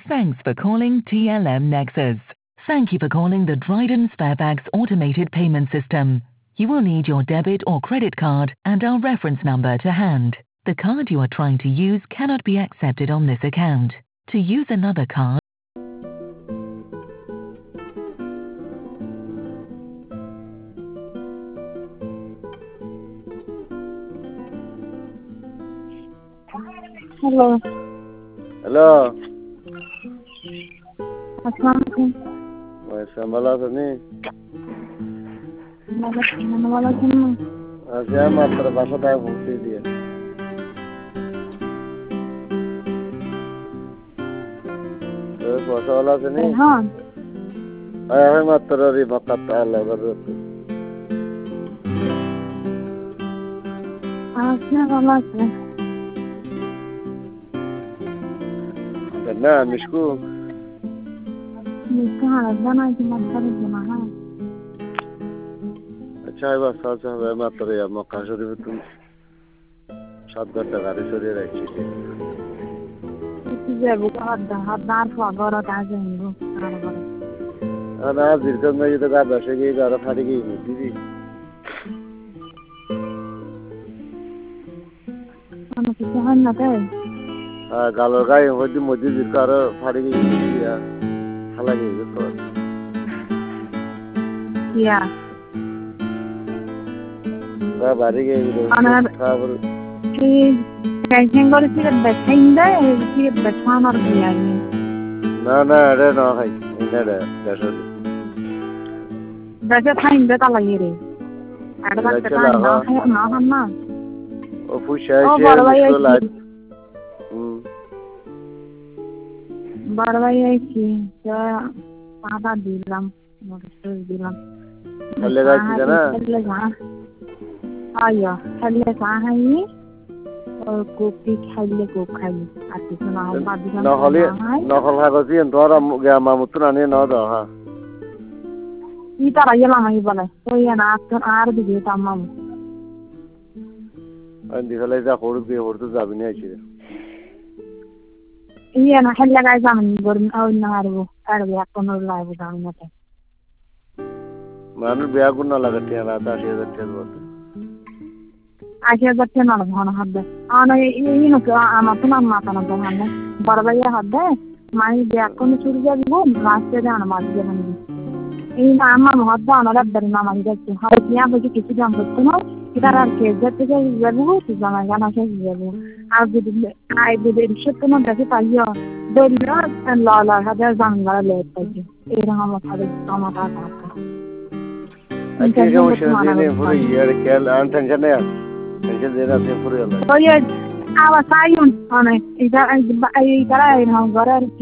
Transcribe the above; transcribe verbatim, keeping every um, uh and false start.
Thanks for calling T L M Nexus. Thank you for calling the Dryden Sparebags automated payment system. You will need your debit or credit card and our reference number to hand. The card you are trying to use cannot be accepted on this account. To use another card, hello hello अस्सलाम वालेकुम वैसे मला सनी वालेकुम वालेकुम आसिया मात्र भाषा ता भूलती दिया तो भाषा वाला सनी हाँ आया है मात्र री मकता लगर आसिया वाला ना मिशकू मिस्टर हरदाना की मतलब बना है अच्छा है बस साथ है मात्र या मक्का शरीफ तुम सात घंटा गाड़ी चले रही थी इसे वो हरदा हरदार फागर ताजे हिंदू अना जिरकन में ये तो का बसे की गारा फाड़ी की दीदी अनु किसे हन ना थे हाँ गालों का ये वही मुझे जिरकार फाड़ी की दीदी या हला की तो क्या का बारी के अना कि कैसे कर सी बैठे इंदा सी बैठान और दिया ये ना ना अरे ना है इन्हें डे कैसे बैठे था इंदा ताला ये रे अड़वा कटा ना है ना हम ना ओ पुशाय शे मिशको लाइट बड़वाई है कि क्या पापा दिलम मोटर दिलम हल्ले का चीज़ ना हल्ले कहाँ आया हल्ले कहाँ है ये और कोपी हल्ले को खाई आती सुना हम बात दिलम ना हल्ले ना हल्ला का चीज़ अंतरा गया मामुतना ने ना दा हाँ ये तारा ये लामा ही बोले तो ये ना आप तो आर भी देता माम अंधी हल्ले जा खोड़ भी खोड़ तो जाबिने है चीज़ ये ना हल्ले का जामन गरम और ना आरो आरो या कोनो लाइव जामन ते मानो ब्याह को ना लगते हैं रात आशे लगते हैं बहुत आशे लगते ना भान हद आना ये ये ना क्या आमा तो ना माता ना भान बड़वाई हद माई ब्याह को न छुड़ गया वो रास्ते जाना मार दिया बंदी ये ना आमा बहुत जाना रद्दर ना मार दिया हाँ यहाँ बजे किसी जाम बच्चों ना किधर आर के जब तक ये वो तो जाना गाना क्या ये वो आज भी आज भी रिश्ते तो ना जैसे पाइयो दरिया लाला हज़ार जान वाला लेते हैं ये रहा मसाले टमाटर का अच्छे से वो शेर देने पूरी यार क्या लान टेंशन नहीं है टेंशन देना से पूरी वाला तो ये आवाज़ आई उन आने इधर इधर इधर आए ना घर